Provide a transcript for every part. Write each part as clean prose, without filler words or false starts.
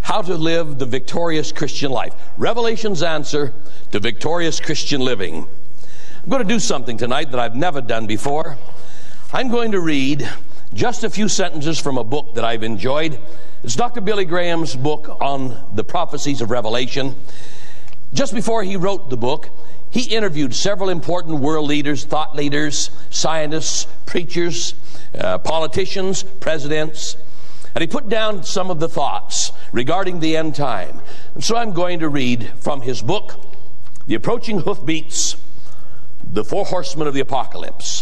How to live the victorious Christian life. Revelation's answer to victorious Christian living. I'm going to do something tonight that I've never done before. I'm going to read just a few sentences from a book that I've enjoyed. It's Dr. Billy Graham's book on the prophecies of Revelation. Just before he wrote the book, he interviewed several important world leaders, thought leaders, scientists, preachers, politicians, presidents, and he put down some of the thoughts regarding the end time. And so I'm going to read from his book, The Approaching Hoofbeats, The Four Horsemen of the Apocalypse.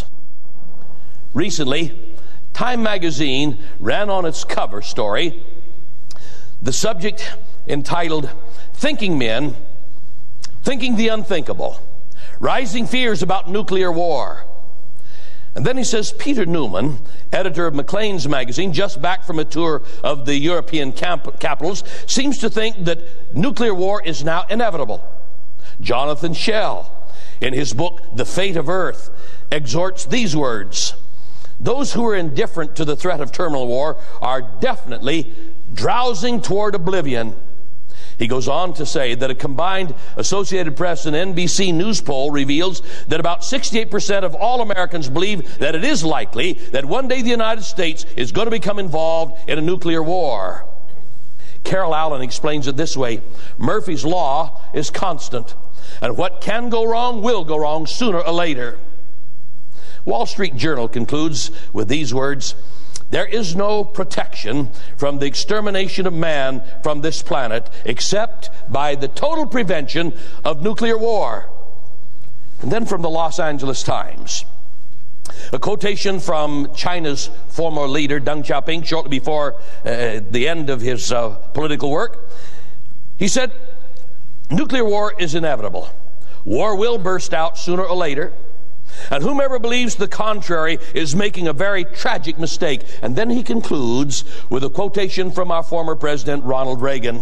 Recently, Time magazine ran on its cover story the subject entitled, Thinking Men, Thinking the Unthinkable, Rising Fears About Nuclear War. And then he says, Peter Newman, editor of Maclean's magazine, just back from a tour of the European capitals, seems to think that nuclear war is now inevitable. Jonathan Schell, in his book, The Fate of Earth, exhorts these words: those who are indifferent to the threat of terminal war are definitely drowsing toward oblivion. He goes on to say that a combined Associated Press and NBC News poll reveals that about 68% of all Americans believe that it is likely that one day the United States is going to become involved in a nuclear war. Carol Allen explains it this way: Murphy's Law is constant, and what can go wrong will go wrong sooner or later. Wall Street Journal concludes with these words: there is no protection from the extermination of man from this planet except by the total prevention of nuclear war. And then from the Los Angeles Times, a quotation from China's former leader, Deng Xiaoping, shortly before the end of his political work. He said, nuclear war is inevitable. War will burst out sooner or later. And whomever believes the contrary is making a very tragic mistake. And then he concludes with a quotation from our former president, Ronald Reagan.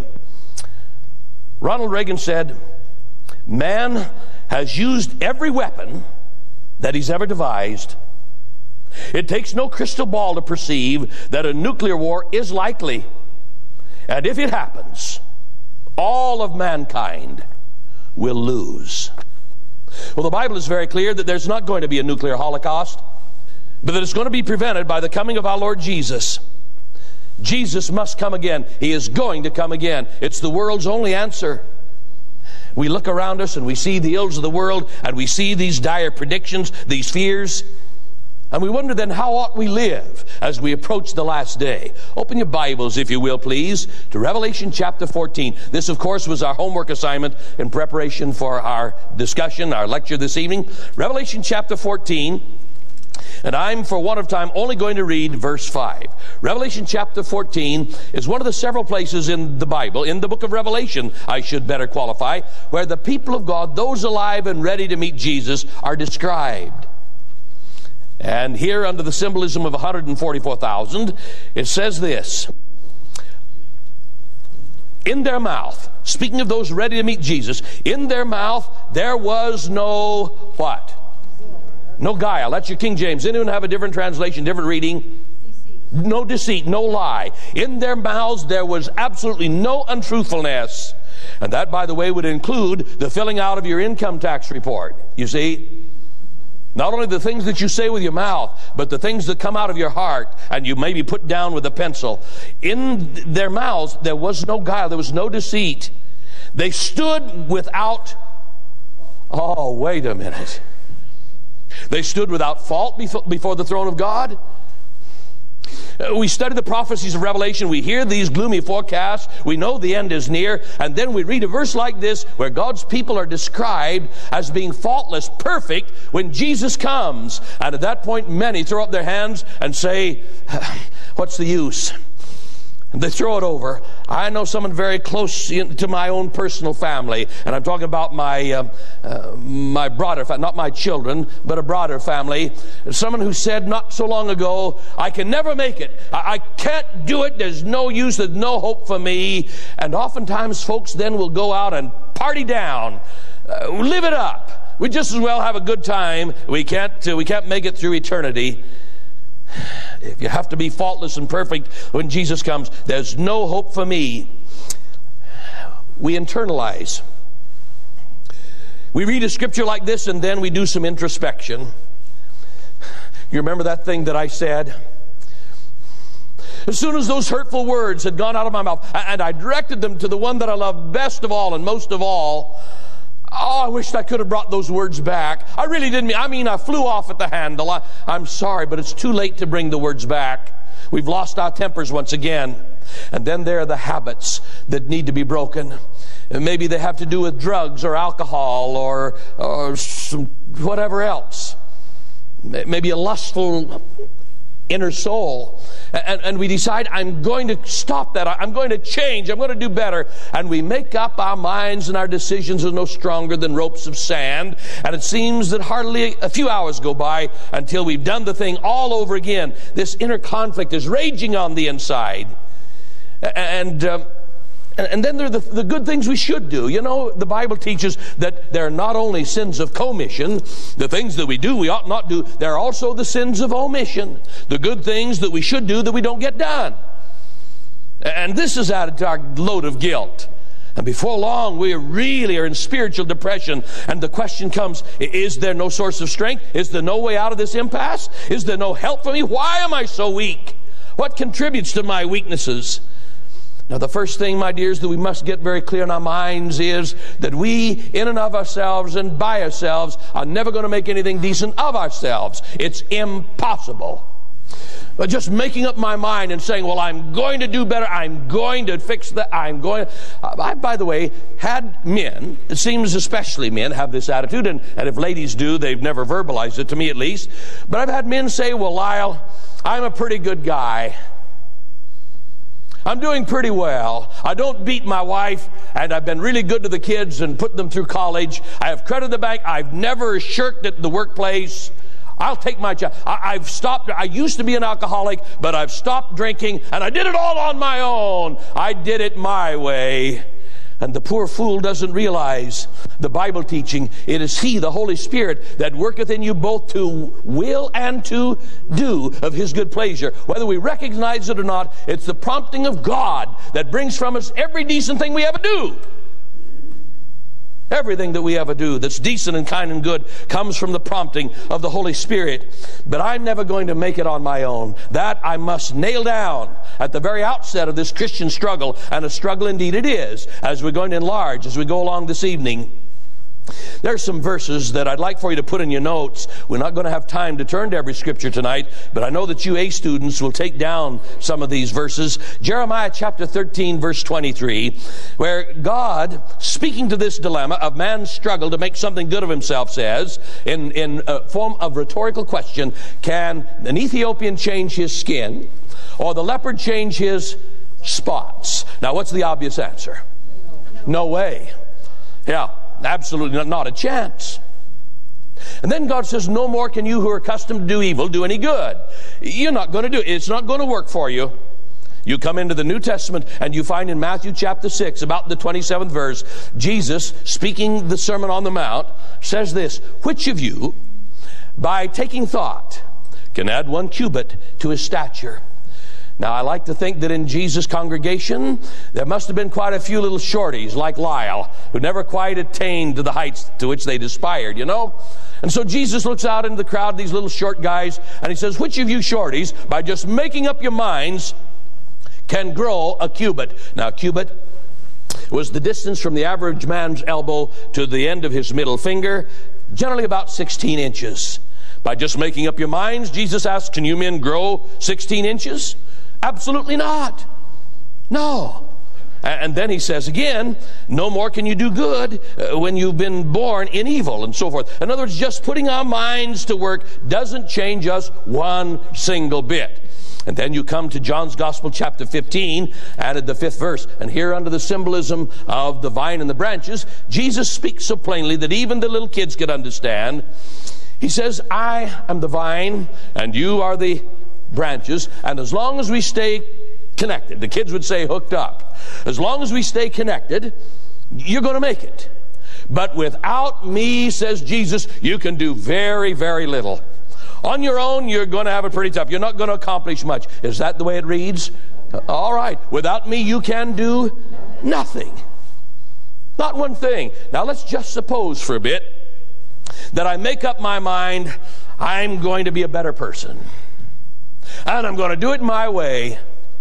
Ronald Reagan said, man has used every weapon that he's ever devised. It takes no crystal ball to perceive that a nuclear war is likely. And if it happens, all of mankind will lose. Well, the Bible is very clear that there's not going to be a nuclear holocaust, but that it's going to be prevented by the coming of our Lord Jesus. Jesus must come again. He is going to come again. It's the world's only answer. We look around us and we see the ills of the world, and we see these dire predictions, these fears, and we wonder then, how ought we live as we approach the last day? Open your Bibles, if you will, please, to Revelation chapter 14. This, of course, was our homework assignment in preparation for our discussion, our lecture this evening. Revelation chapter 14, and I'm, for want of time, only going to read verse 5. Revelation chapter 14 is one of the several places in the Bible, in the book of Revelation, I should better qualify, where the people of God, those alive and ready to meet Jesus, are described. And here, under the symbolism of 144,000, it says this: in their mouth, speaking of those ready to meet Jesus, in their mouth there was no what? No guile. That's your King James. Anyone have a different translation, different reading? No deceit, no lie. In their mouths there was absolutely no untruthfulness. And that, by the way, would include the filling out of your income tax report. You see? Not only the things that you say with your mouth, but the things that come out of your heart and you maybe put down with a pencil. In their mouths, there was no guile. There was no deceit. They stood without, oh, wait a minute. They stood without fault before the throne of God. We study the prophecies of Revelation. We hear these gloomy forecasts. We know the end is near. And then we read a verse like this where God's people are described as being faultless, perfect, when Jesus comes. And at that point, many throw up their hands and say, what's the use? And they throw it over. I know someone very close to my own personal family, and I'm talking about my broader family, not my children, but a broader family. Someone who said not so long ago, I can never make it. I can't do it. There's no use. There's no hope for me. And oftentimes folks then will go out and party down, live it up. We just as well have a good time. We can't make it through eternity. If you have to be faultless and perfect when Jesus comes, there's no hope for me. we internalize. We read a scripture like this and then we do some introspection. You remember that thing that I said? As soon as those hurtful words had gone out of my mouth, and I directed them to the one that I love best of all and most of all, I wished I could have brought those words back. I really didn't mean, I flew off at the handle. I'm sorry, but it's too late to bring the words back. We've lost our tempers once again. And then there are the habits that need to be broken. And maybe they have to do with drugs or alcohol or some whatever else. Maybe a lustful inner soul. And we decide, I'm going to stop that. I'm going to change. I'm going to do better. And we make up our minds, and our decisions are no stronger than ropes of sand. And it seems that hardly a few hours go by until we've done the thing all over again. This inner conflict is raging on the inside. And then there are the good things we should do. You know, the Bible teaches that there are not only sins of commission, the things that we do we ought not do, there are also the sins of omission, the good things that we should do that we don't get done. And this is added to our load of guilt. And before long, we really are in spiritual depression. And the question comes, is there no source of strength? Is there no way out of this impasse? Is there no help for me? Why am I so weak? What contributes to my weaknesses? Now, the first thing, my dears, that we must get very clear in our minds is that we, in and of ourselves and by ourselves, are never going to make anything decent of ourselves. It's impossible. But just making up my mind and saying, well, I'm going to do better, I'm going to fix that, I, by the way, had men, it seems especially men, have this attitude, and if ladies do, they've never verbalized it, to me at least. But I've had men say, well, Lyle, I'm a pretty good guy. I'm doing pretty well. I don't beat my wife, and I've been really good to the kids and put them through college. I have credit in the bank. I've never shirked at the workplace. I'll take my job. I've stopped. I used to be an alcoholic, but I've stopped drinking, and I did it all on my own. I did it my way. And the poor fool doesn't realize the Bible teaching. It is He, the Holy Spirit, that worketh in you both to will and to do of His good pleasure. Whether we recognize it or not, it's the prompting of God that brings from us every decent thing we ever do. Everything that we ever do that's decent and kind and good comes from the prompting of the Holy Spirit. But I'm never going to make it on my own. That I must nail down at the very outset of this Christian struggle, and a struggle indeed it is, as we're going to enlarge as we go along this evening. There's some verses that I'd like for you to put in your notes. We're not going to have time to turn to every scripture tonight, but I know that you A students will take down some of these verses. Jeremiah chapter 13, verse 23, where God, speaking to this dilemma of man's struggle to make something good of himself, says, in a form of rhetorical question, can an Ethiopian change his skin, or the leopard change his spots? Now, what's the obvious answer? No way. Yeah. Absolutely not a chance. And then God says, no more can you who are accustomed to do evil do any good. You're not going to do it. It's not going to work for you. You come into the New Testament and you find in Matthew chapter 6, about the 27th verse, Jesus, speaking the Sermon on the Mount, says this, which of you, by taking thought, can add 1 cubit to his stature? Now, I like to think that in Jesus' congregation, there must have been quite a few little shorties like Lyle, who never quite attained to the heights to which they'd aspired, you know? And so Jesus looks out into the crowd, these little short guys, and he says, which of you shorties, by just making up your minds, can grow a cubit? Now, a cubit was the distance from the average man's elbow to the end of his middle finger, generally about 16 inches. By just making up your minds, Jesus asks, can you men grow 16 inches? Absolutely not. No. And then he says again, no more can you do good when you've been born in evil, and so forth. In other words, just putting our minds to work doesn't change us one single bit. And then you come to John's Gospel, chapter 15, added the 5th verse. And here, under the symbolism of the vine and the branches, Jesus speaks so plainly that even the little kids could understand. He says, I am the vine, and you are the branches, and as long as we stay connected, the kids would say hooked up, as long as we stay connected, you're going to make it. But without me, says Jesus, you can do very, very little. On your own, you're going to have it pretty tough. You're not going to accomplish much. Is that the way it reads? All right. Without me, you can do nothing. Not one thing. Now let's just suppose for a bit that I make up my mind I'm going to be a better person. And I'm going to do it my way.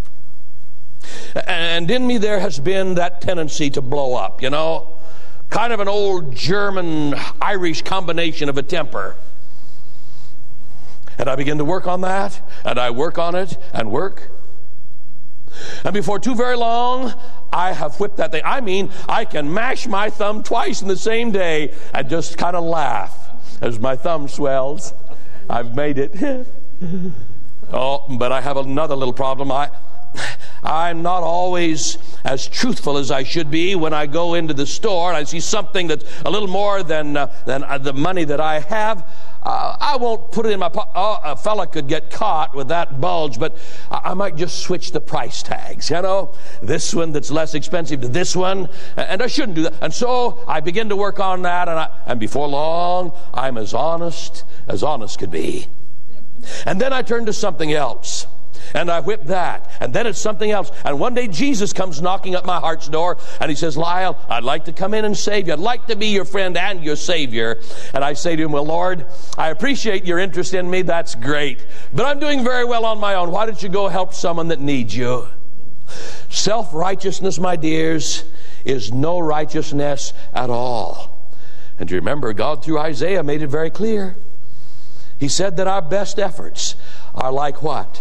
And in me there has been that tendency to blow up, you know. Kind of an old German-Irish combination of a temper. And I begin to work on that, and I work on it, and work. And before too very long, I have whipped that thing. I mean, I can mash my thumb twice in the same day and just kind of laugh as my thumb swells. I've made it. Oh, but I have another little problem. I'm not always as truthful as I should be when I go into the store and I see something that's a little more than the money that I have. I won't put it in my pocket. Oh, a fella could get caught with that bulge, but I might just switch the price tags, you know. This one that's less expensive to this one, and I shouldn't do that. And so I begin to work on that, and before long, I'm as honest could be. And then I turn to something else. And I whip that. And then it's something else. And one day Jesus comes knocking at my heart's door. And he says, Lyle, I'd like to come in and save you. I'd like to be your friend and your Savior. And I say to him, well, Lord, I appreciate your interest in me. That's great. But I'm doing very well on my own. Why don't you go help someone that needs you? Self-righteousness, my dears, is no righteousness at all. And you remember, God through Isaiah made it very clear. He said that our best efforts are like what?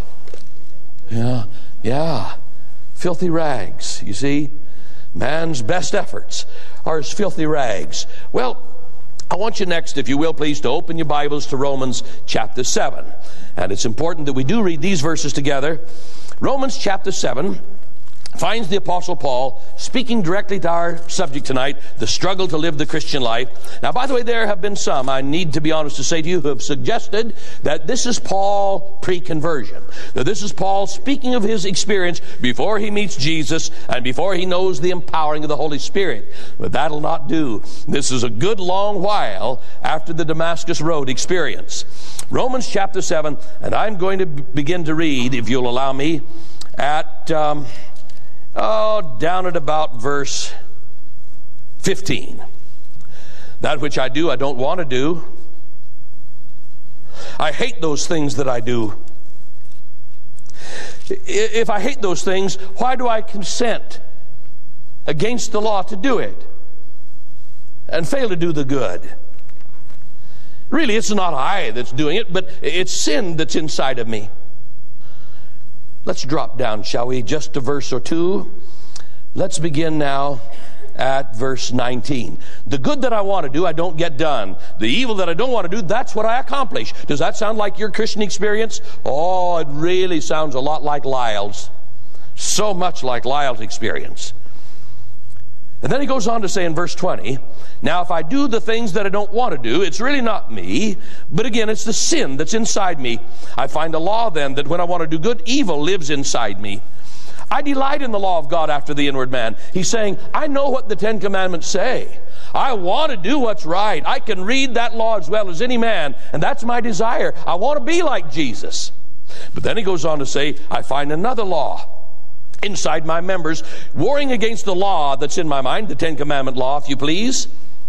Yeah. Filthy rags, you see. Man's best efforts are as filthy rags. Well, I want you next, if you will, please, to open your Bibles to Romans chapter 7. And it's important that we do read these verses together. Romans chapter 7 finds the Apostle Paul speaking directly to our subject tonight, the struggle to live the Christian life. Now, by the way, there have been some, I need to be honest to say to you, who have suggested that this is Paul pre-conversion. That this is Paul speaking of his experience before he meets Jesus and before he knows the empowering of the Holy Spirit. But that'll not do. This is a good long while after the Damascus Road experience. Romans chapter 7, and I'm going to begin to read, if you'll allow me, at down at about verse 15. That which I do, I don't want to do. I hate those things that I do. If I hate those things, why do I consent against the law to do it and fail to do the good? Really, it's not I that's doing it, but it's sin that's inside of me. Let's drop down, shall we, just a verse or two. Let's begin now at verse 19. The good that I want to do, I don't get done. The evil that I don't want to do, that's what I accomplish. Does that sound like your Christian experience? Oh, it really sounds a lot like Lyle's. So much like Lyle's experience. And then he goes on to say in verse 20, now if I do the things that I don't want to do, it's really not me, but again, it's the sin that's inside me. I find a law then that when I want to do good, evil lives inside me. I delight in the law of God after the inward man. He's saying, I know what the Ten Commandments say. I want to do what's right. I can read that law as well as any man, and that's my desire. I want to be like Jesus. But then he goes on to say, I find another law inside my members, warring against the law that's in my mind, the Ten Commandment law, if you please.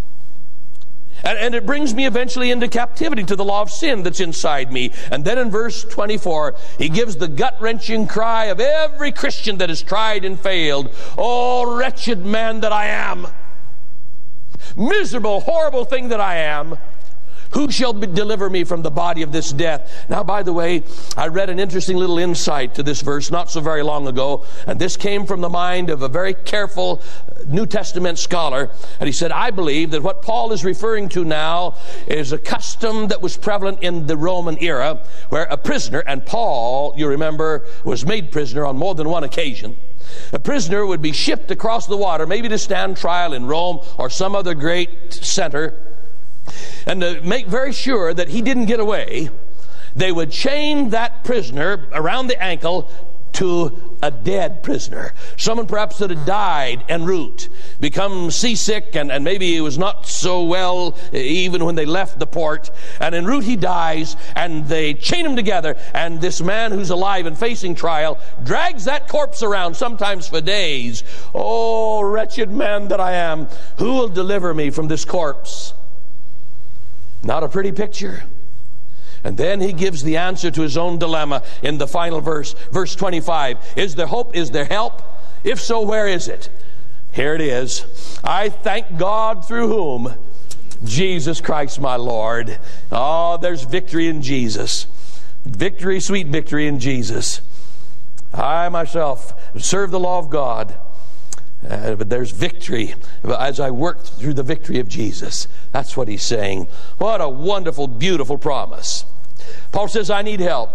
And it brings me eventually into captivity to the law of sin that's inside me. And then in verse 24, he gives the gut-wrenching cry of every Christian that has tried and failed. Oh, wretched man that I am. Miserable, horrible thing that I am. Who shall deliver me from the body of this death? Now, by the way, I read an interesting little insight to this verse not so very long ago, and this came from the mind of a very careful New Testament scholar, and he said, I believe that what Paul is referring to now is a custom that was prevalent in the Roman era, where a prisoner, and Paul, you remember, was made prisoner on more than one occasion. A prisoner would be shipped across the water, maybe to stand trial in Rome or some other great center. And to make very sure that he didn't get away, they would chain that prisoner around the ankle to a dead prisoner. Someone perhaps that had died en route, become seasick, and maybe he was not so well even when they left the port. And en route he dies, and they chain him together. And this man who's alive and facing trial drags that corpse around, sometimes for days. Oh, wretched man that I am, who will deliver me from this corpse? Not a pretty picture. And then he gives the answer to his own dilemma in the final verse, verse 25. Is there hope? Is there help? If so, where is it? Here it is. I thank God through whom? Jesus Christ my Lord. Oh, there's victory in Jesus. Victory, sweet victory in Jesus. I myself serve the law of God. But there's victory as I work through the victory of Jesus. That's what he's saying. What a wonderful, beautiful promise. Paul says, I need help.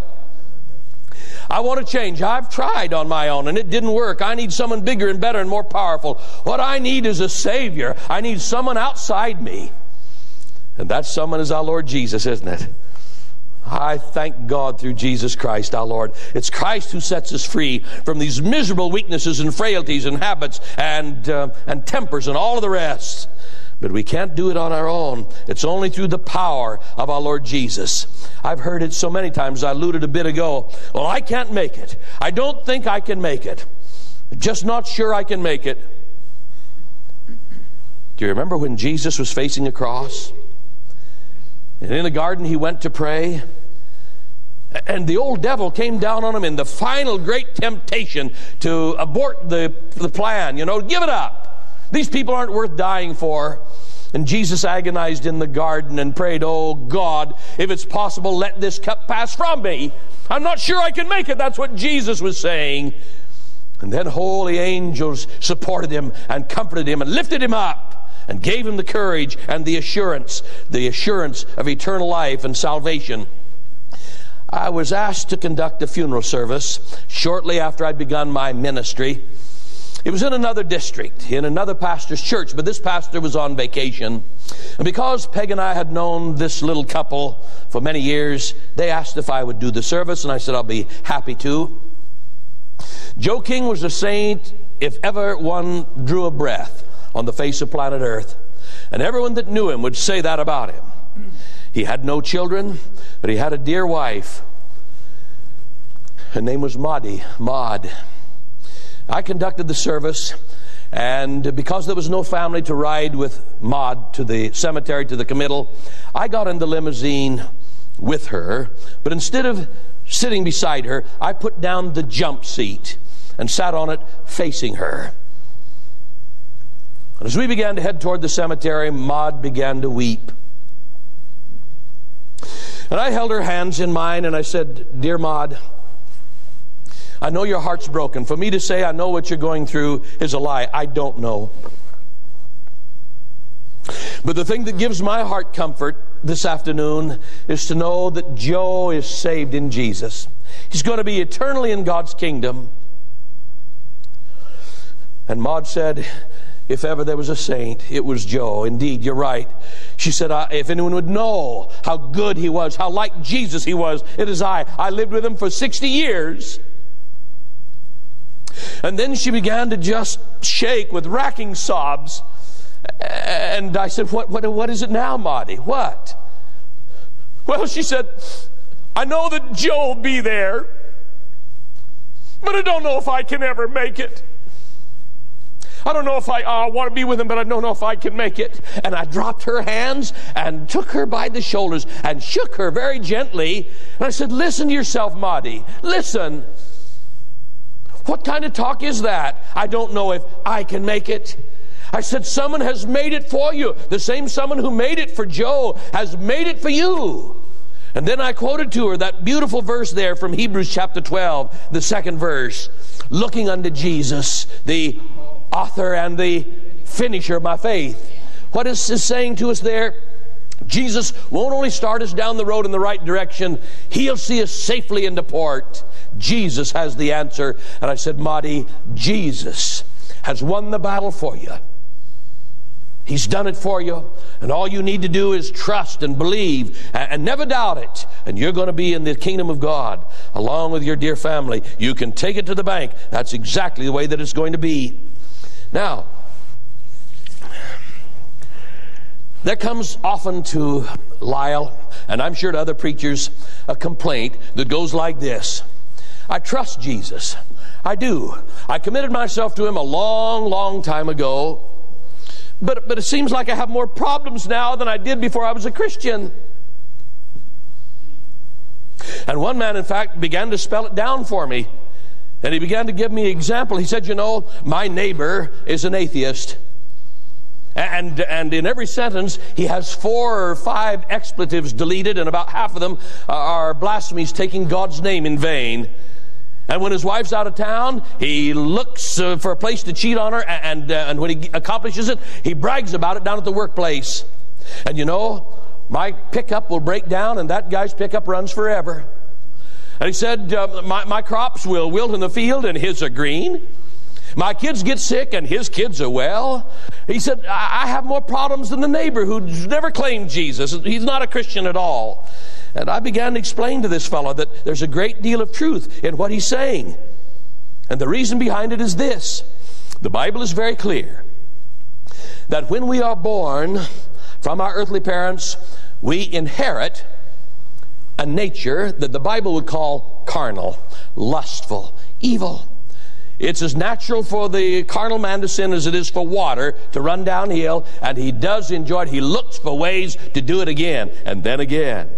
I want to change. I've tried on my own and it didn't work. I need someone bigger and better and more powerful. What I need is a Savior. I need someone outside me. And that someone is our Lord Jesus, isn't it? I thank God through Jesus Christ our Lord. It's Christ who sets us free from these miserable weaknesses and frailties and habits and tempers and all of the rest. But we can't do it on our own. It's only through the power of our Lord Jesus. I've heard it so many times. I alluded a bit ago. Well, I can't make it. I don't think I can make it. I'm just not sure I can make it. Do you remember when Jesus was facing a cross? And in the garden he went to pray. And the old devil came down on him in the final great temptation to abort the plan. Give it up. These people aren't worth dying for. And Jesus agonized in the garden and prayed, oh God, if it's possible, let this cup pass from me. I'm not sure I can make it. That's what Jesus was saying. And then holy angels supported him and comforted him and lifted him up and gave him the courage and the assurance of eternal life and salvation. I was asked to conduct a funeral service shortly after I'd begun my ministry. It was in another district, in another pastor's church, but this pastor was on vacation. And because Peg and I had known this little couple for many years, they asked if I would do the service, and I said I'll be happy to. Joe King was a saint if ever one drew a breath on the face of planet Earth. And everyone that knew him would say that about him. He had no children, but he had a dear wife. Her name was Maud. I conducted the service, and because there was no family to ride with Maud to the cemetery, to the committal, I got in the limousine with her, but instead of sitting beside her, I put down the jump seat and sat on it facing her. And as we began to head toward the cemetery, Maud began to weep. And I held her hands in mine and I said, dear Maud, I know your heart's broken. For me to say I know what you're going through is a lie. I don't know. But the thing that gives my heart comfort this afternoon is to know that Joe is saved in Jesus. He's going to be eternally in God's kingdom. And Maud said, if ever there was a saint, it was Joe. Indeed, you're right. She said, if anyone would know how good he was, how like Jesus he was, it is I. I lived with him for 60 years. And then she began to just shake with racking sobs. And I said, what is it now, Maudie? What? Well, she said, I know that Joe will be there, but I don't know if I can ever make it. I don't know if I want to be with him, but I don't know if I can make it. And I dropped her hands and took her by the shoulders and shook her very gently. And I said, listen to yourself, Maudie. Listen. What kind of talk is that? I don't know if I can make it. I said, someone has made it for you. The same someone who made it for Joe has made it for you. And then I quoted to her that beautiful verse there from Hebrews chapter 12, the second verse. Looking unto Jesus, the author and the finisher of my faith. What is this saying to us there? Jesus won't only start us down the road in the right direction, he'll see us safely into port. Jesus has the answer. And I said, Maudie, Jesus has won the battle for you. He's done it for you. And all you need to do is trust and believe and never doubt it. And you're going to be in the kingdom of God along with your dear family. You can take it to the bank. That's exactly the way that it's going to be. Now, there comes often to Lyle, and I'm sure to other preachers, a complaint that goes like this. I trust Jesus. I do. I committed myself to Him a long, long time ago. But it seems like I have more problems now than I did before I was a Christian. And one man, in fact, began to spell it down for me. And he began to give me an example. He said, my neighbor is an atheist. And in every sentence, he has 4 or 5 expletives deleted, and about half of them are blasphemies, taking God's name in vain. And when his wife's out of town, he looks for a place to cheat on her, and when he accomplishes it, he brags about it down at the workplace. And my pickup will break down, and that guy's pickup runs forever. And he said, my crops will wilt in the field, and his are green. My kids get sick, and his kids are well. He said, I have more problems than the neighbor who's never claimed Jesus. He's not a Christian at all. And I began to explain to this fellow that there's a great deal of truth in what he's saying. And the reason behind it is this. The Bible is very clear that when we are born from our earthly parents, we inherit a nature that the Bible would call carnal, lustful, evil. It's as natural for the carnal man to sin as it is for water to run downhill, and he does enjoy it. He looks for ways to do it again and then again.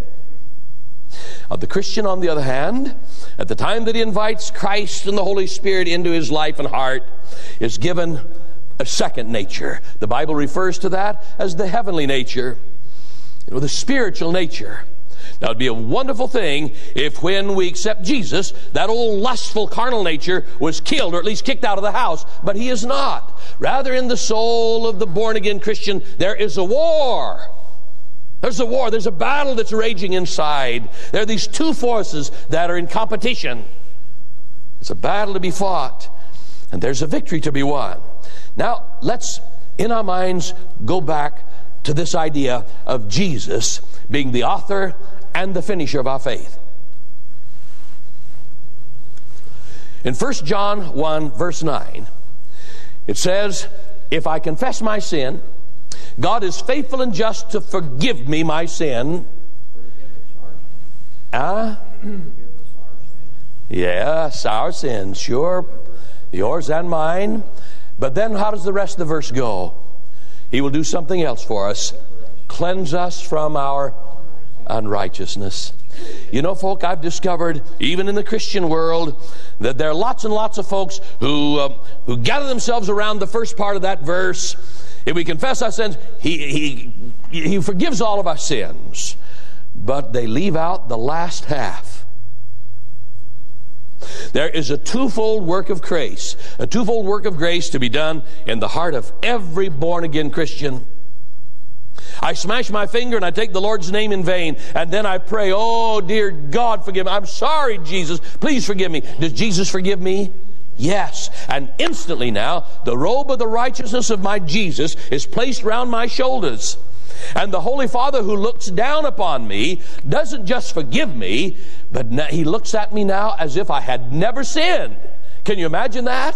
The Christian, on the other hand, at the time that he invites Christ and the Holy Spirit into his life and heart, is given a second nature. The Bible refers to that as the heavenly nature, the spiritual nature. Now, it'd be a wonderful thing if when we accept Jesus, that old lustful carnal nature was killed, or at least kicked out of the house. But he is not. Rather, in the soul of the born-again Christian, there is a war. There's a war. There's a battle that's raging inside. There are these two forces that are in competition. It's a battle to be fought, and there's a victory to be won. Now, let's, in our minds, go back to this idea of Jesus being the author and the finisher of our faith. In 1 John 1, verse 9, it says, if I confess my sin, God is faithful and just to forgive me my sin. Yes, our sins, sure. Yours and mine. But then how does the rest of the verse go? He will do something else for us. Cleanse us from our unrighteousness. Folk, I've discovered, even in the Christian world, that there are lots and lots of folks who gather themselves around the first part of that verse. If we confess our sins, He forgives all of our sins. But they leave out the last half. There is a twofold work of grace. A twofold work of grace to be done in the heart of every born-again Christian. I smash my finger and I take the Lord's name in vain, and then I pray, oh, dear God, forgive me. I'm sorry, Jesus. Please forgive me. Does Jesus forgive me? Yes. And instantly now, the robe of the righteousness of my Jesus is placed round my shoulders. And the Holy Father who looks down upon me doesn't just forgive me, but He looks at me now as if I had never sinned. Can you imagine that?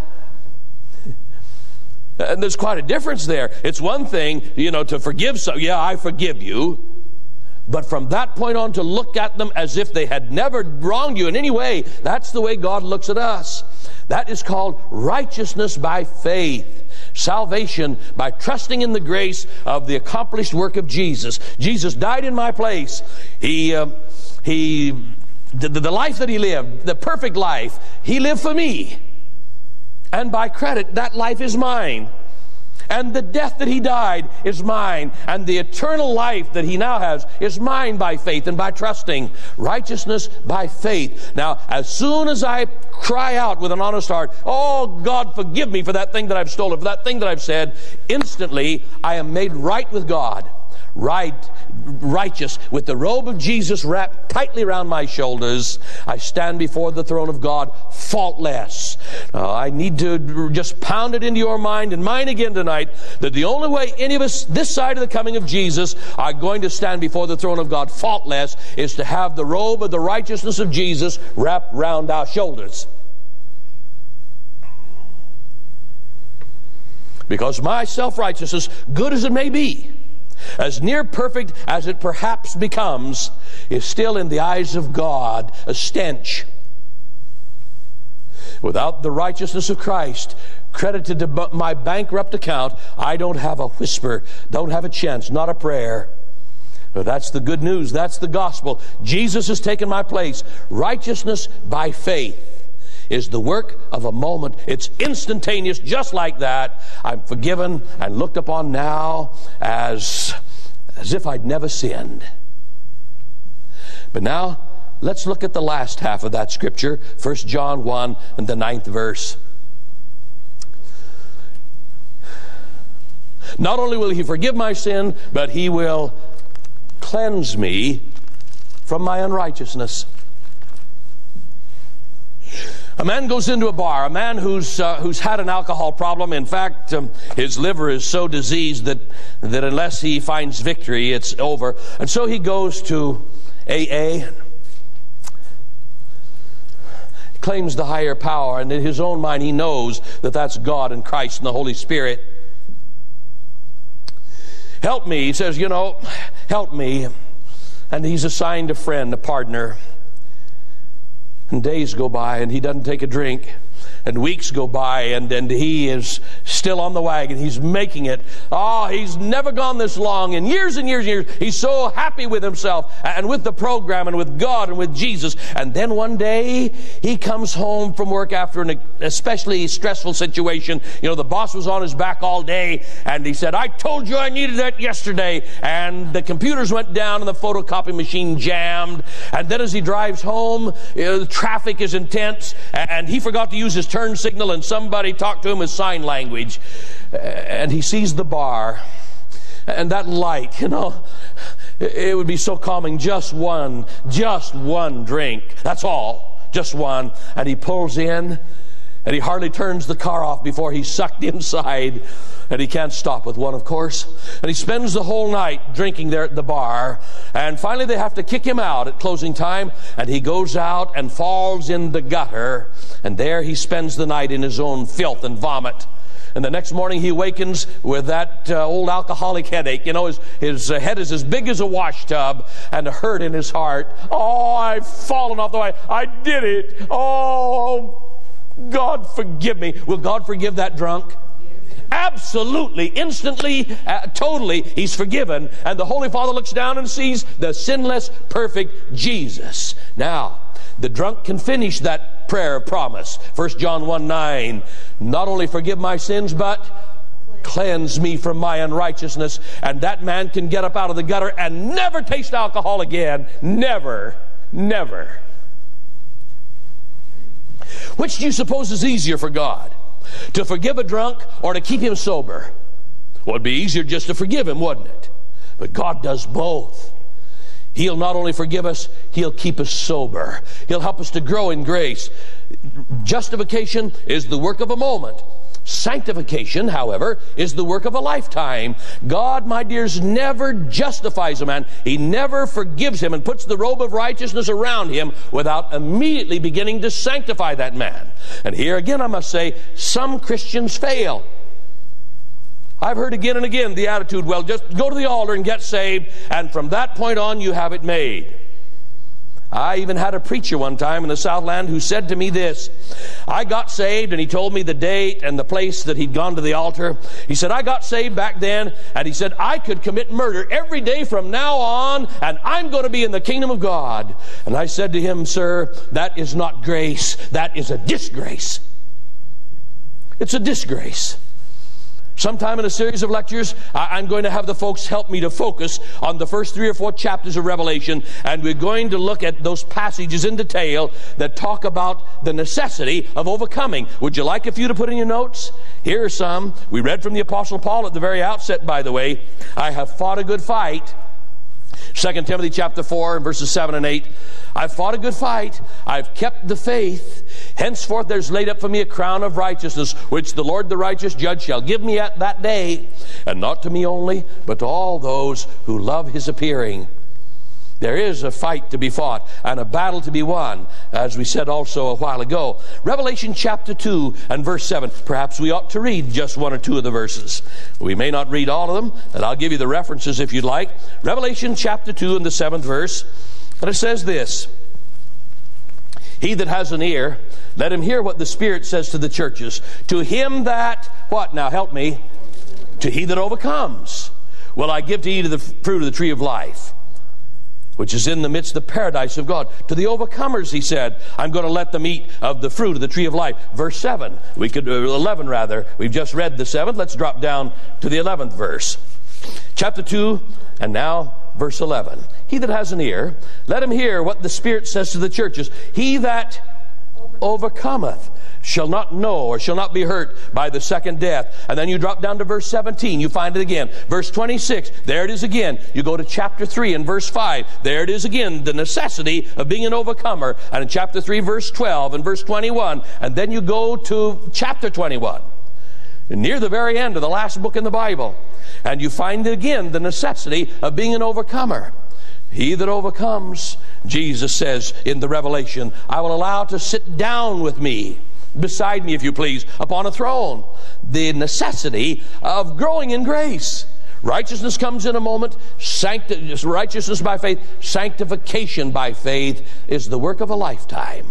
And there's quite a difference there. It's one thing, to forgive some. Yeah, I forgive you. But from that point on to look at them as if they had never wronged you in any way, that's the way God looks at us. That is called righteousness by faith. Salvation by trusting in the grace of the accomplished work of Jesus. Jesus died in my place. The life that He lived, the perfect life, He lived for me. And by credit, that life is mine. And the death that He died is mine. And the eternal life that He now has is mine by faith and by trusting. Righteousness by faith. Now, as soon as I cry out with an honest heart, oh, God, forgive me for that thing that I've stolen, for that thing that I've said, instantly I am made right with God. Righteous, with the robe of Jesus wrapped tightly around my shoulders, I stand before the throne of God faultless. I need to just pound it into your mind and mine again tonight that the only way any of us this side of the coming of Jesus are going to stand before the throne of God faultless is to have the robe of the righteousness of Jesus wrapped round our shoulders. Because my self-righteousness, good as it may be, as near perfect as it perhaps becomes, is still in the eyes of God a stench. Without the righteousness of Christ credited to my bankrupt account, I don't have a whisper, don't have a chance, not a prayer. That's the good news. That's the gospel. Jesus has taken my place. Righteousness by faith is the work of a moment. It's instantaneous, just like that. I'm forgiven and looked upon now as if I'd never sinned. But now, let's look at the last half of that scripture, 1 John 1 and the 9th verse. Not only will he forgive my sin, but he will cleanse me from my unrighteousness. A man goes into a bar, a man who's had an alcohol problem. In fact, his liver is so diseased that unless he finds victory, it's over. And so he goes to AA, claims the higher power, and in his own mind he knows that that's God and Christ and the Holy Spirit. Help me, he says, help me. And he's assigned a friend, a partner. And days go by and he doesn't take a drink. And weeks go by and he is still on the wagon. He's making it. He's never gone this long. In years and years and years, he's so happy with himself and with the program and with God and with Jesus. And then one day, he comes home from work after an especially stressful situation. The boss was on his back all day and he said, I told you I needed that yesterday. And the computers went down and the photocopy machine jammed. And then as he drives home, the traffic is intense and he forgot to use his turn signal and somebody talked to him with sign language, and he sees the bar and that light, it would be so calming. Just one drink, that's all, just one. And he pulls in and he hardly turns the car off before he's sucked inside. And he can't stop with one, of course. And he spends the whole night drinking there at the bar. And finally they have to kick him out at closing time. And he goes out and falls in the gutter. And there he spends the night in his own filth and vomit. And the next morning he awakens with that old alcoholic headache. His head is as big as a wash tub and a hurt in his heart. I've fallen off the way. I did it. God forgive me. Will God forgive that drunk? Absolutely, instantly, totally, he's forgiven. And the Holy Father looks down and sees the sinless, perfect Jesus. Now, the drunk can finish that prayer of promise. 1 John 1:9. Not only forgive my sins, but cleanse me from my unrighteousness. And that man can get up out of the gutter and never taste alcohol again. Never, never. Which do you suppose is easier for God? To forgive a drunk or to keep him sober? Well, it'd be easier just to forgive him, wouldn't it? But God does both. He'll not only forgive us, He'll keep us sober. He'll help us to grow in grace. Justification is the work of a moment. Sanctification, however, is the work of a lifetime. God, my dears, never justifies a man. He never forgives him and puts the robe of righteousness around him without immediately beginning to sanctify that man. And here again I must say, some Christians fail. I've heard again and again the attitude, well, just go to the altar and get saved, and from that point on you have it made. I even had a preacher one time in the Southland who said to me this. I got saved, and he told me the date and the place that he'd gone to the altar. He said, I got saved back then, and he said, I could commit murder every day from now on, and I'm going to be in the kingdom of God. And I said to him, sir, that is not grace. That is a disgrace. It's a disgrace. Sometime in a series of lectures, I'm going to have the folks help me to focus on the first 3 or 4 chapters of Revelation, and we're going to look at those passages in detail that talk about the necessity of overcoming. Would you like a few to put in your notes? Here are some. We read from the Apostle Paul at the very outset, by the way. I have fought a good fight. 2 Timothy chapter 4, verses 7 and 8. I've fought a good fight. I've kept the faith. Henceforth there's laid up for me a crown of righteousness, which the Lord the righteous judge shall give me at that day, and not to me only, but to all those who love His appearing. There is a fight to be fought and a battle to be won, as we said also a while ago. Revelation chapter 2 and verse 7. Perhaps we ought to read just 1 or 2 of the verses. We may not read all of them, and I'll give you the references if you'd like. Revelation chapter 2 and the 7th verse. And it says this. He that has an ear, let him hear what the Spirit says to the churches. To him that, what? Now help me. To he that overcomes, will I give to eat of the fruit of the tree of life, which is in the midst of the paradise of God. To the overcomers, he said, I'm going to let them eat of the fruit of the tree of life. Verse 7. 11 rather. We've just read the 7th. Let's drop down to the 11th verse. Chapter 2, and now verse 11. He that has an ear, let him hear what the Spirit says to the churches. He that overcometh shall not know or shall not be hurt by the second death. And then you drop down to verse 17. You find it again. Verse 26. There it is again. You go to chapter 3 and verse 5. There it is again. The necessity of being an overcomer. And in chapter 3 verse 12 and verse 21. And then you go to chapter 21. Near the very end of the last book in the Bible. And you find again the necessity of being an overcomer. He that overcomes, Jesus says in the Revelation, I will allow to sit down with me, beside me, if you please, upon a throne. The necessity of growing in grace. Righteousness comes in a moment. Righteousness by faith. Sanctification by faith is the work of a lifetime.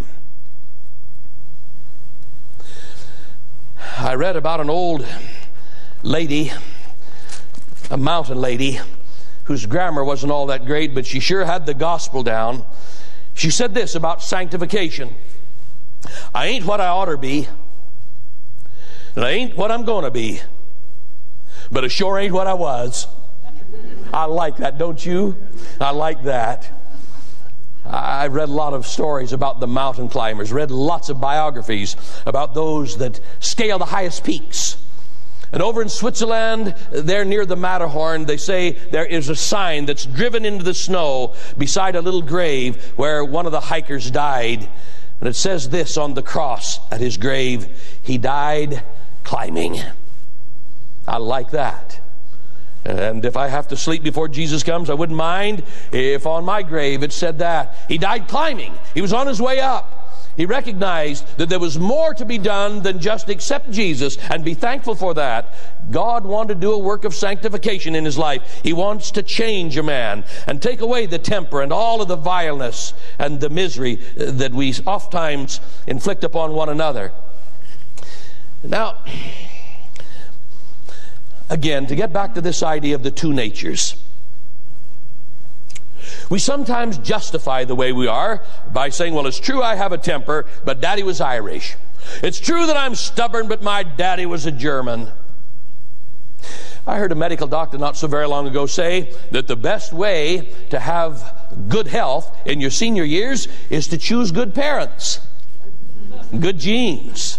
I read about an old lady, a mountain lady, whose grammar wasn't all that great, but she sure had the gospel down. She said this about sanctification. I ain't what I ought to be, and I ain't what I'm going to be, but I sure ain't what I was. I like that, don't you? I like that. I read a lot of stories about the mountain climbers, read lots of biographies about those that scale the highest peaks. And over in Switzerland, there near the Matterhorn, they say there is a sign that's driven into the snow beside a little grave where one of the hikers died. And it says this on the cross at his grave, he died climbing. I like that. And if I have to sleep before Jesus comes, I wouldn't mind if on my grave it said that. He died climbing. He was on his way up. He recognized that there was more to be done than just accept Jesus and be thankful for that. God wanted to do a work of sanctification in his life. He wants to change a man and take away the temper and all of the vileness and the misery that we oftentimes inflict upon one another. Now, again, to get back to this idea of the two natures. We sometimes justify the way we are by saying, well, it's true I have a temper, but Daddy was Irish. It's true that I'm stubborn, but my daddy was a German. I heard a medical doctor not so very long ago say that the best way to have good health in your senior years is to choose good parents, good genes.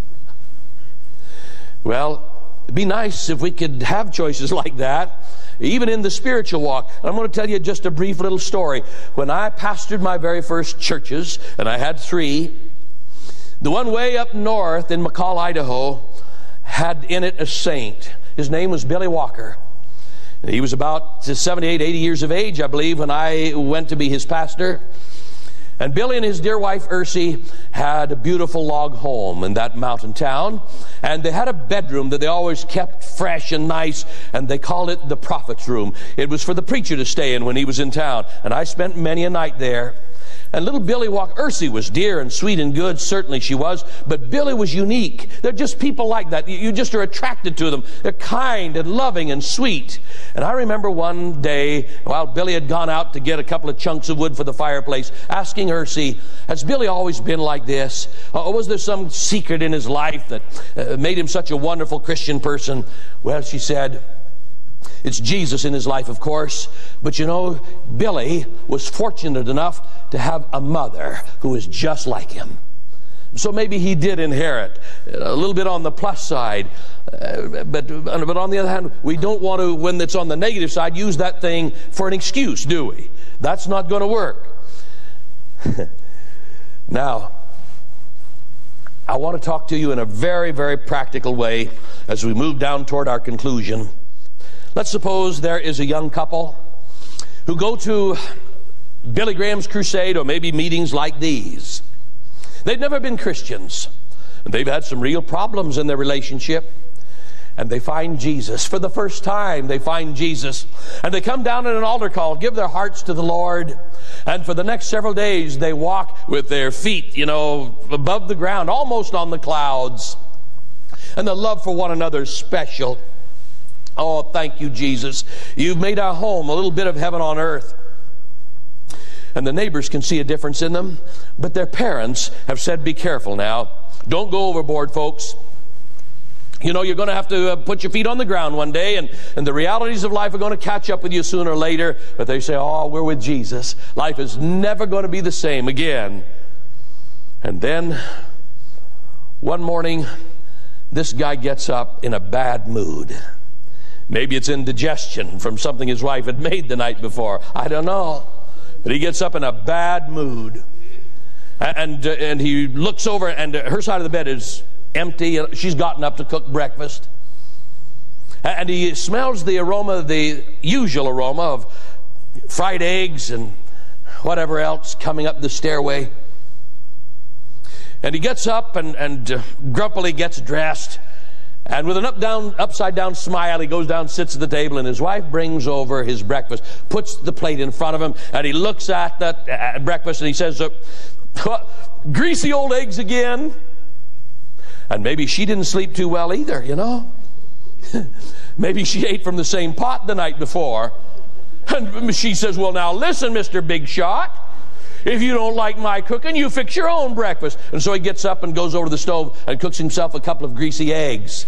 Well, it'd be nice if we could have choices like that, even in the spiritual walk. I'm going to tell you just a brief little story. When I pastored my very first churches, and I had 3, the one way up north in McCall, Idaho, had in it a saint. His name was Billy Walker. He was about 78, 80 years of age, I believe, when I went to be his pastor. And Billy and his dear wife, Ursie, had a beautiful log home in that mountain town. And they had a bedroom that they always kept fresh and nice, and they called it the prophet's room. It was for the preacher to stay in when he was in town. And I spent many a night there. And little Billy Walker, Ursie was dear and sweet and good, certainly she was, but Billy was unique. They're just people like that. You just are attracted to them. They're kind and loving and sweet. And I remember one day, while Billy had gone out to get a couple of chunks of wood for the fireplace, asking Ursie, has Billy always been like this? Or was there some secret in his life that made him such a wonderful Christian person? Well, she said, it's Jesus in his life, of course. But you know, Billy was fortunate enough to have a mother who was just like him. So maybe he did inherit a little bit on the plus side. But on the other hand, we don't want to, when it's on the negative side, use that thing for an excuse, do we? That's not going to work. Now, I want to talk to you in a very, very practical way as we move down toward our conclusion. Let's suppose there is a young couple who go to Billy Graham's crusade or maybe meetings like these. They've never been Christians. They've had some real problems in their relationship. And they find Jesus. For the first time, they find Jesus. And they come down in an altar call, give their hearts to the Lord. And for the next several days, they walk with their feet, above the ground, almost on the clouds. And the love for one another is special. Oh, thank you, Jesus. You've made our home a little bit of heaven on earth. And the neighbors can see a difference in them. But their parents have said, be careful now. Don't go overboard, folks. You're going to have to put your feet on the ground one day, and the realities of life are going to catch up with you sooner or later. But they say, oh, we're with Jesus. Life is never going to be the same again. And then, one morning, this guy gets up in a bad mood. Maybe it's indigestion from something his wife had made the night before. I don't know. But he gets up in a bad mood. And he looks over, and her side of the bed is empty. She's gotten up to cook breakfast. And he smells the aroma, the usual aroma of fried eggs and whatever else coming up the stairway. And he gets up and grumpily gets dressed. And with an upside down smile, he goes down, sits at the table, and his wife brings over his breakfast, puts the plate in front of him, and he looks at that breakfast and he says, greasy old eggs again. And maybe she didn't sleep too well either, Maybe she ate from the same pot the night before. And she says, well, now listen, Mr. Big Shot. If you don't like my cooking, you fix your own breakfast. And so he gets up and goes over to the stove and cooks himself a couple of greasy eggs.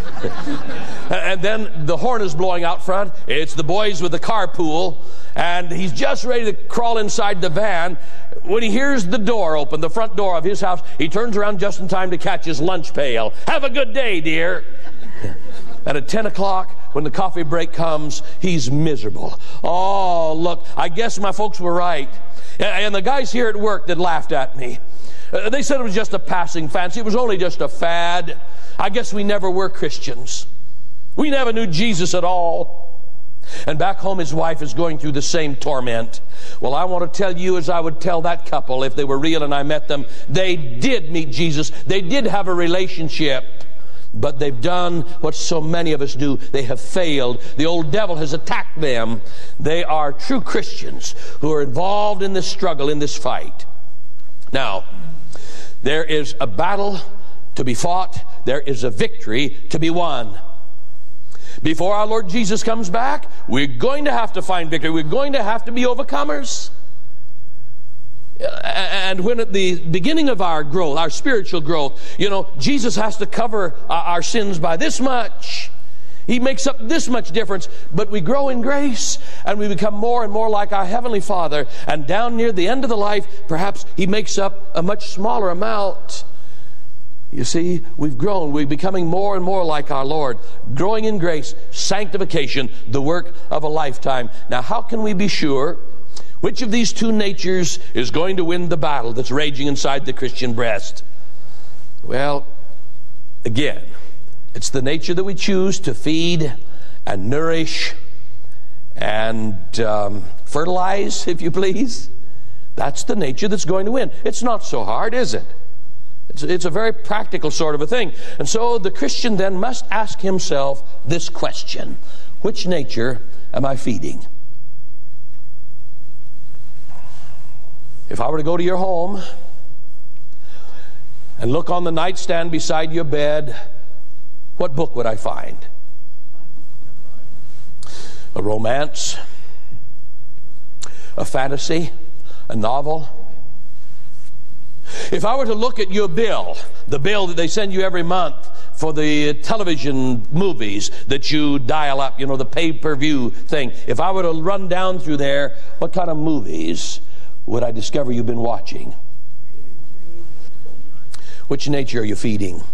And then the horn is blowing out front. It's the boys with the carpool. And he's just ready to crawl inside the van when he hears the door open, the front door of his house. He turns around just in time to catch his lunch pail. Have a good day, dear. And at 10 o'clock, when the coffee break comes, he's miserable. Oh, look, I guess my folks were right. And the guys here at work that laughed at me, they said it was just a passing fancy. It was only just a fad. I guess we never were Christians. We never knew Jesus at all. And back home, his wife is going through the same torment. Well, I want to tell you, as I would tell that couple if they were real and I met them, they did meet Jesus. They did have a relationship. But they've done what so many of us do. They have failed. The old devil has attacked them. They are true Christians who are involved in this struggle, in this fight. Now, there is a battle to be fought. There is a victory to be won. Before our Lord Jesus comes back, we're going to have to find victory. We're going to have to be overcomers. And when at the beginning of our growth, our spiritual growth, Jesus has to cover our sins by this much. He makes up this much difference. But we grow in grace and we become more and more like our Heavenly Father. And down near the end of the life, perhaps He makes up a much smaller amount. You see, we've grown. We're becoming more and more like our Lord. Growing in grace, sanctification, the work of a lifetime. Now, how can we be sure which of these two natures is going to win the battle that's raging inside the Christian breast? Well, again, it's the nature that we choose to feed and nourish and fertilize, if you please. That's the nature that's going to win. It's not so hard, is it? It's a very practical sort of a thing. And so the Christian then must ask himself this question: which nature am I feeding? If I were to go to your home and look on the nightstand beside your bed, what book would I find? A romance? A fantasy? A novel? If I were to look at your bill, the bill that they send you every month for the television movies that you dial up, the pay-per-view thing, if I were to run down through there, what kind of movies would I discover you've been watching? Which nature are you feeding?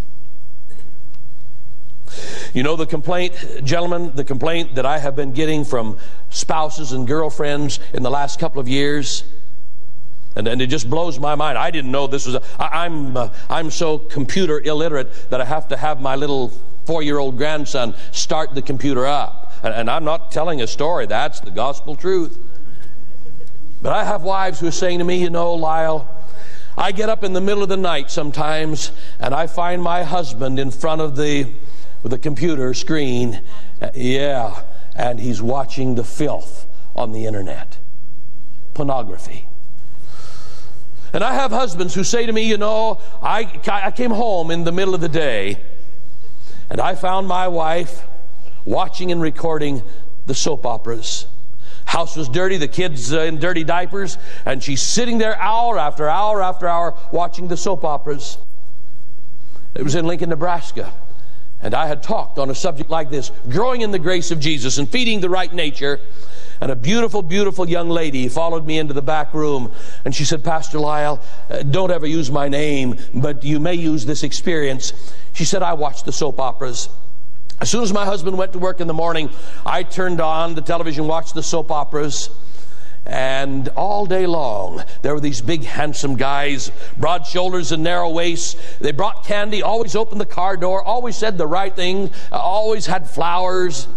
The complaint, gentlemen, the complaint that I have been getting from spouses and girlfriends in the last couple of years, and it just blows my mind. I didn't know this was I'm so computer illiterate that I have to have my little 4-year-old grandson start the computer up. And I'm not telling a story. That's the gospel truth. But I have wives who are saying to me, Lyle, I get up in the middle of the night sometimes and I find my husband in front of the with a computer screen. Yeah, and he's watching the filth on the internet. Pornography. And I have husbands who say to me, I came home in the middle of the day and I found my wife watching and recording the soap operas. House was dirty, the kids in dirty diapers, and she's sitting there hour after hour after hour watching the soap operas. It was in Lincoln, Nebraska. And I had talked on a subject like this, growing in the grace of Jesus and feeding the right nature. And a beautiful, beautiful young lady followed me into the back room. And she said, Pastor Lyle, don't ever use my name, but you may use this experience. She said, I watched the soap operas. As soon as my husband went to work in the morning, I turned on the television, watched the soap operas. And all day long, there were these big, handsome guys, broad shoulders and narrow waists. They brought candy, always opened the car door, always said the right thing, always had flowers.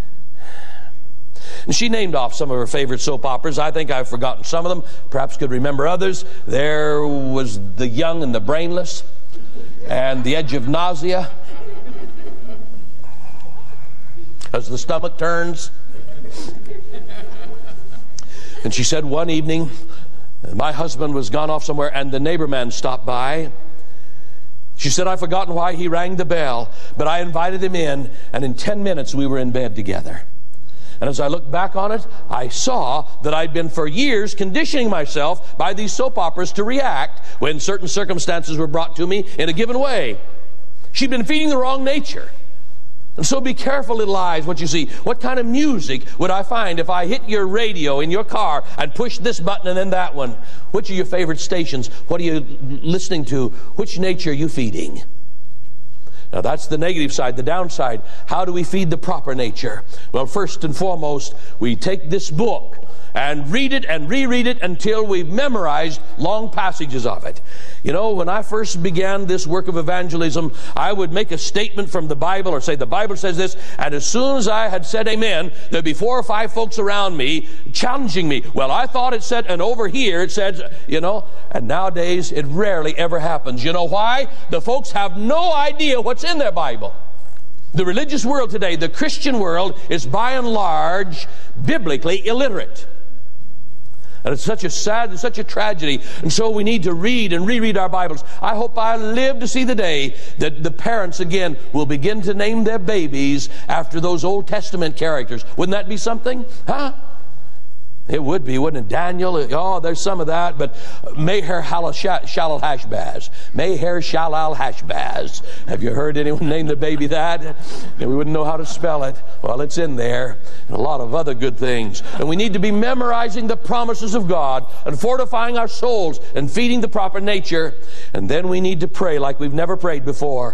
And she named off some of her favorite soap operas. I think I've forgotten some of them, perhaps could remember others. There was The Young and the Brainless, and The Edge of Nausea, as the stomach turns. And she said one evening, my husband was gone off somewhere and the neighbor man stopped by. She said, I've forgotten why he rang the bell, but I invited him in, and in 10 minutes we were in bed together. And as I looked back on it, I saw that I'd been for years conditioning myself by these soap operas to react when certain circumstances were brought to me in a given way. She'd been feeding the wrong nature. And so be careful, little eyes, what you see. What kind of music would I find if I hit your radio in your car and push this button and then that one? Which are your favorite stations? What are you listening to? Which nature are you feeding? Now that's the negative side, the downside. How do we feed the proper nature? Well, first and foremost, we take this book and read it and reread it until we've memorized long passages of it. When I first began this work of evangelism, I would make a statement from the Bible or say, the Bible says this, and as soon as I had said amen, there'd be 4 or 5 folks around me challenging me. Well, I thought it said, and over here it said, and nowadays it rarely ever happens. You know why? The folks have no idea what's in their Bible. The religious world today, the Christian world, is by and large biblically illiterate. And it's such a sad, it's such a tragedy. And so we need to read and reread our Bibles. I hope I live to see the day that the parents again will begin to name their babies after those Old Testament characters. Wouldn't that be something? Huh? It would be, wouldn't it? Daniel, there's some of that, but Meher Shalal Hashbaz. Meher Shalal Hashbaz. Have you heard anyone name the baby that? And we wouldn't know how to spell it. Well, it's in there. And a lot of other good things. And we need to be memorizing the promises of God and fortifying our souls and feeding the proper nature. And then we need to pray like we've never prayed before.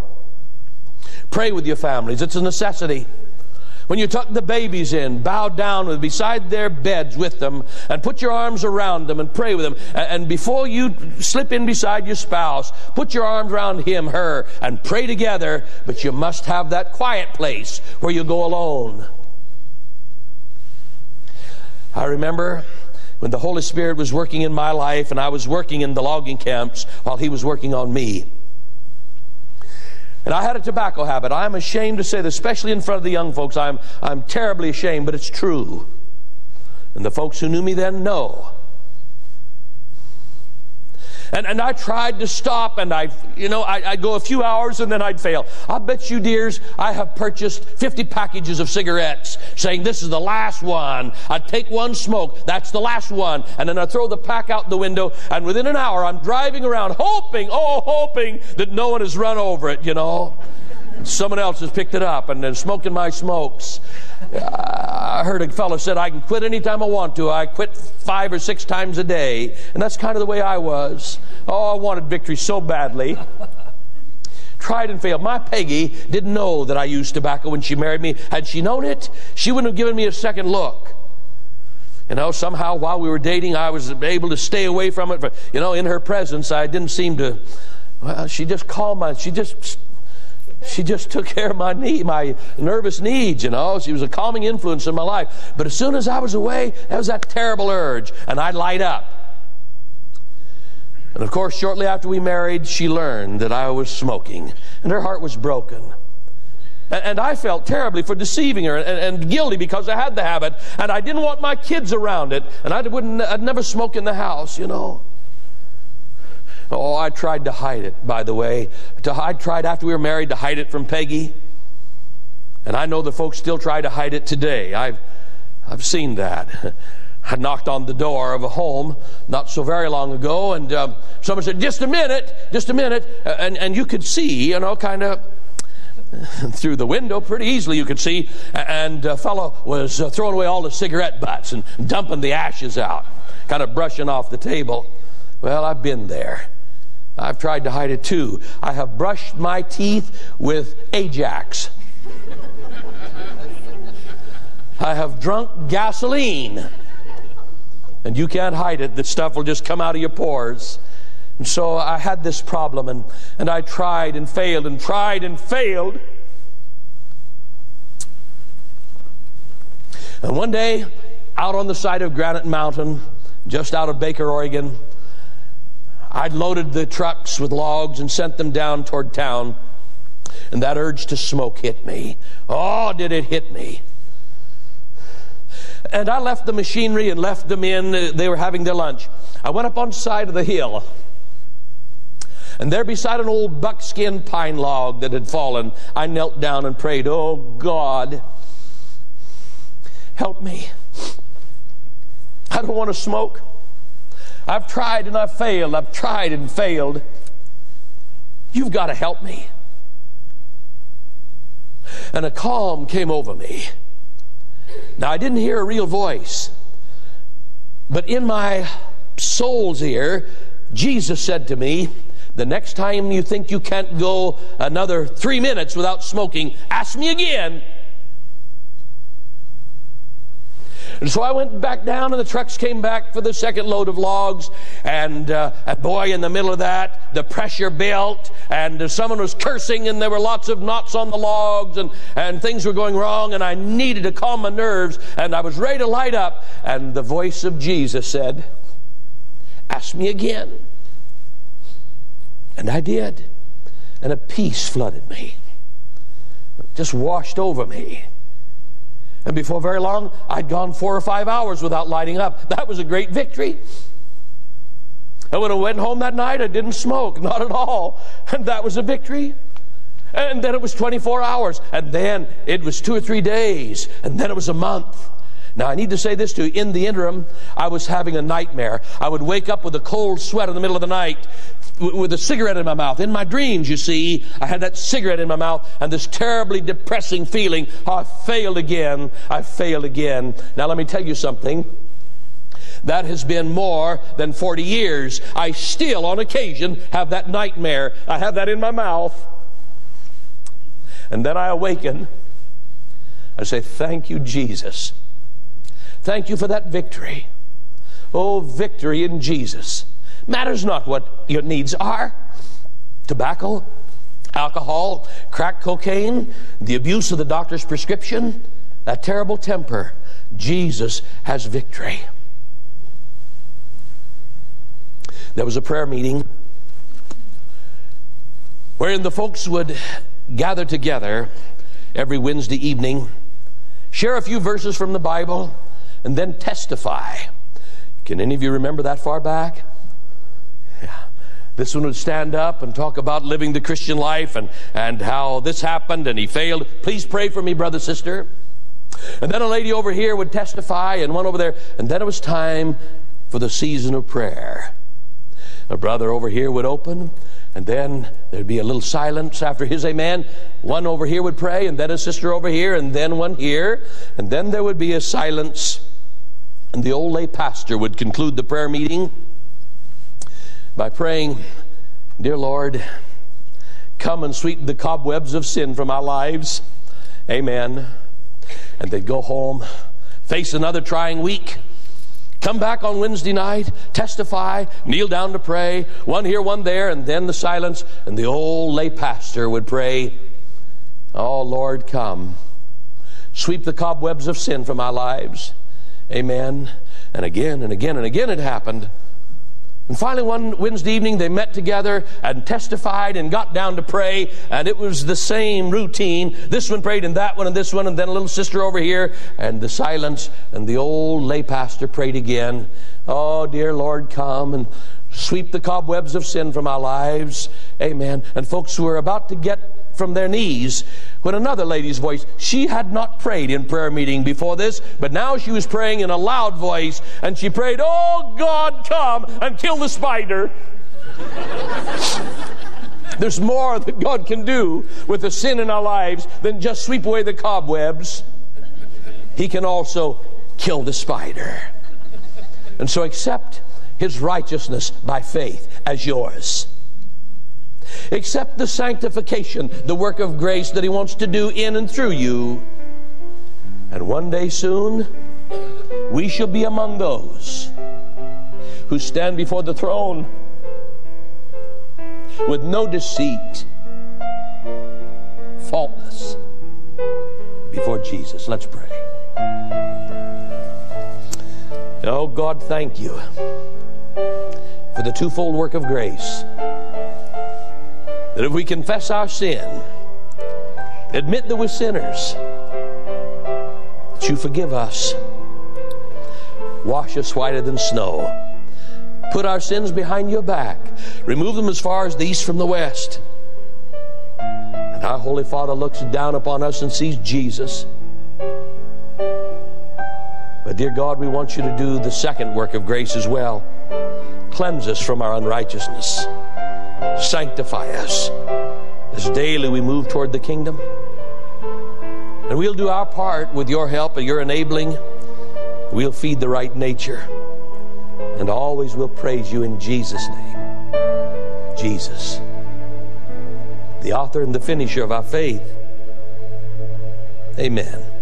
Pray with your families. It's a necessity. When you tuck the babies in, bow down beside their beds with them and put your arms around them and pray with them. And before you slip in beside your spouse, put your arms around him, her, and pray together. But you must have that quiet place where you go alone. I remember when the Holy Spirit was working in my life and I was working in the logging camps while He was working on me. And I had a tobacco habit. I'm ashamed to say that, especially in front of the young folks. I'm terribly ashamed, but it's true. And the folks who knew me then know. And I tried to stop, and I'd go a few hours and then I'd fail. I'll bet you, dears, I have purchased 50 packages of cigarettes saying this is the last one. I'd take one smoke, that's the last one, and then I'd throw the pack out the window, and within an hour I'm driving around hoping that no one has run over it, Someone else has picked it up and they're smoking my smokes. I heard a fellow said, I can quit anytime I want to. I quit 5 or 6 times a day. And that's kind of the way I was. I wanted victory so badly. Tried and failed. My Peggy didn't know that I used tobacco when she married me. Had she known it, she wouldn't have given me a second look. Somehow while we were dating, I was able to stay away from it. In her presence, I didn't seem to... Well, she just calmed my... She just took care of my nervous needs, She was a calming influence in my life. But as soon as I was away, there was that terrible urge, and I'd light up. And of course, shortly after we married, she learned that I was smoking, and her heart was broken. And I felt terribly for deceiving her and guilty because I had the habit. And I didn't want my kids around it. And I'd never smoke in the house, you know. Oh, I tried to hide it, by the way. I tried after we were married to hide it from Peggy. And I know the folks still try to hide it today. I've seen that. I knocked on the door of a home not so very long ago, and someone said, just a minute. And you could see, you know, kind of through the window, pretty easily you could see, and a fellow was throwing away all the cigarette butts and dumping the ashes out, kind of brushing off the table. Well, I've been there. I've tried to hide it too. I have brushed my teeth with Ajax. I have drunk gasoline. And you can't hide it. The stuff will just come out of your pores. And so I had this problem, and I tried and failed and tried and failed. And one day, out on the side of Granite Mountain, just out of Baker, Oregon, I'd loaded the trucks with logs and sent them down toward town. And that urge to smoke hit me. Oh, did it hit me. And I left the machinery and left them in. They were having their lunch. I went up on the side of the hill. And there beside an old buckskin pine log that had fallen, I knelt down and prayed, oh God, help me. I don't want to smoke. I've tried and I've failed. I've tried and failed. You've got to help me. And a calm came over me. Now, I didn't hear a real voice, but in my soul's ear, Jesus said to me, the next time you think you can't go another 3 minutes without smoking, ask me again. And so I went back down, and the trucks came back for the second load of logs. And boy, in the middle of that, the pressure built, and someone was cursing, and there were lots of knots on the logs, and things were going wrong, and I needed to calm my nerves, and I was ready to light up. And the voice of Jesus said, ask me again. And I did. And a peace flooded me. Just washed over me. And before very long, I'd gone 4 or 5 hours without lighting up. That was a great victory. And when I went home that night, I didn't smoke, not at all. And that was a victory. And then it was 24 hours. And then it was 2 or 3 days. And then it was a month. Now, I need to say this to you. In the interim, I was having a nightmare. I would wake up with a cold sweat in the middle of the night with a cigarette in my mouth. In my dreams, you see, I had that cigarette in my mouth and this terribly depressing feeling. Oh, I failed again. I failed again. Now, let me tell you something. That has been more than 40 years. I still, on occasion, have that nightmare. I have that in my mouth. And then I awaken. I say, thank you, Jesus. Thank you for that victory. Oh, victory in Jesus. Matters not what your needs are. Tobacco, alcohol, crack cocaine, the abuse of the doctor's prescription, that terrible temper. Jesus has victory. There was a prayer meeting wherein the folks would gather together every Wednesday evening, share a few verses from the Bible, and then testify. Can any of you remember that far back? Yeah. This one would stand up and talk about living the Christian life and how this happened and he failed. Please pray for me, brother, sister. And then a lady over here would testify, and one over there. And then it was time for the season of prayer. A brother over here would open, and then there'd be a little silence after his amen. One over here would pray, and then a sister over here, and then one here. And then there would be a silence. And the old lay pastor would conclude the prayer meeting by praying, dear Lord, come and sweep the cobwebs of sin from our lives. Amen. And they'd go home, face another trying week, come back on Wednesday night, testify, kneel down to pray, one here, one there, and then the silence, and the old lay pastor would pray, oh Lord, come, sweep the cobwebs of sin from our lives. Amen. And again and again and again it happened. And finally, one Wednesday evening, they met together and testified and got down to pray, and it was the same routine. This one prayed, and that one, and this one, and then a little sister over here, and the silence, and the old lay pastor prayed again. Oh, dear Lord, come and sweep the cobwebs of sin from our lives. Amen. And folks were about to get from their knees when another lady's voice, she had not prayed in prayer meeting before this, but now she was praying in a loud voice, and she prayed, oh God, come and kill the spider. There's more that God can do with the sin in our lives than just sweep away the cobwebs. He can also kill the spider. And so accept His righteousness by faith as yours. Accept the sanctification, the work of grace that He wants to do in and through you. And one day soon, we shall be among those who stand before the throne with no deceit, faultless, before Jesus. Let's pray. Oh God, thank you for the twofold work of grace. That if we confess our sin, admit that we're sinners, that you forgive us, wash us whiter than snow, put our sins behind your back, remove them as far as the east from the west. And our Holy Father looks down upon us and sees Jesus. But dear God, we want you to do the second work of grace as well. Cleanse us from our unrighteousness. Sanctify us as daily we move toward the kingdom. And we'll do our part with your help and your enabling. We'll feed the right nature. And always we'll praise you in Jesus' name. Jesus, the author and the finisher of our faith. Amen.